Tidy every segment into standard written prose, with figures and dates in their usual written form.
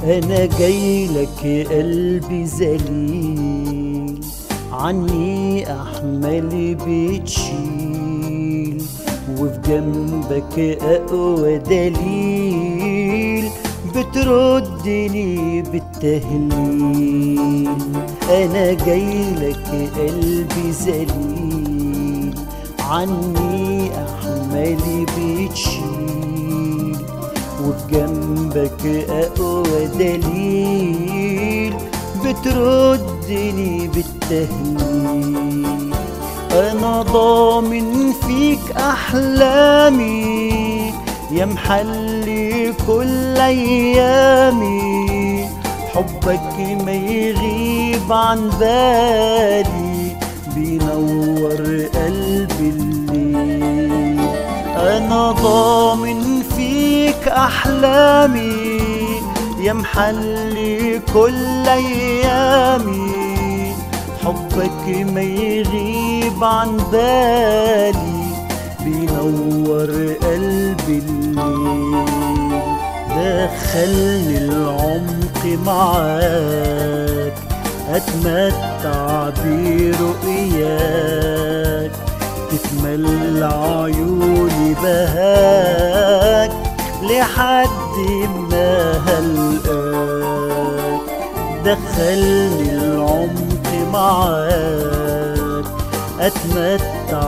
أنا جايلك قلبي ذليل، عني أحمالي بتشيل، وفي جنبك أقوى دليل بتردني بالتهليل. أنا جايلك قلبي ذليل، عني أحمالي بتشيل، وفي جنبك أقوى دليل بتردني بالتهليل. أنا ضامن فيك أحلامي يا محلي كل أيامي، حبك ما يغيب عن بالي بينور قلبي الليل. أنا ضامن فيك أحلامي يا محلي كل أيامي، حبك ما يغيب عن بالي بينور قلبي الليل. دخلني العمق معاك أتمتع برؤياك، تتملى عيوني بهاك لحد ما هلقاك. دخلني العمق معاك أتمتع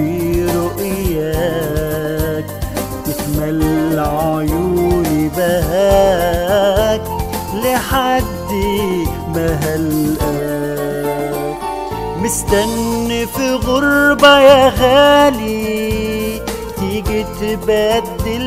برؤياك، تتملى عيوني بهاك لحد ما هلقاك. مستني في غربة يا غالي تيجي تبدل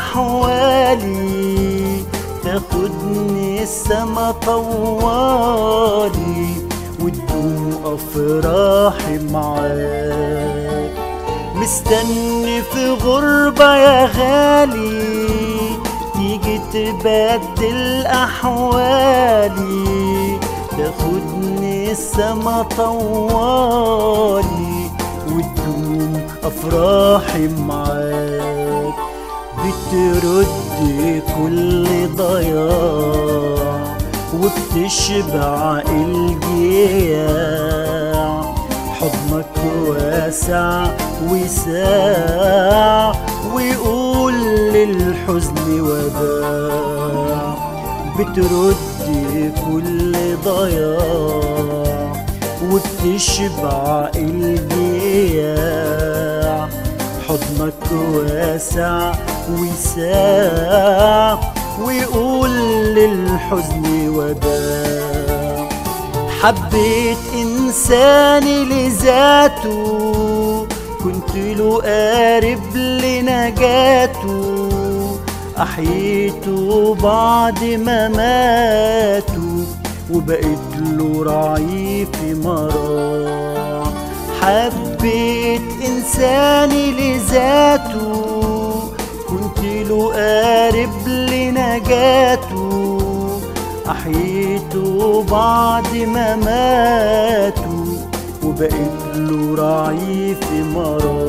أحوالي، تاخدني السما طوالي وتدوم أفراحي معاك. مستني في غربة يا غالي تيجي تبدل أحوالي، تاخدني السما طوالي وتدوم أفراحي معاك. بترد كل ضياع وبتشبع الجياع، حضنك واسع وساع ويقول للحزن وداع. بترد كل ضياع وبتشبع الجياع، حضنك واسع وساع ويقول للحزن وداع. حبيت إنساني لذاته، كنت له قارب لنجاته، أحييته بعد ما ماتوا وبقيت له رعي في مراح. حبيت إنساني لذاته، كنت له قارب لنجاته، أحييته بعد ما ماتوا وبقيت له رعي في مراح.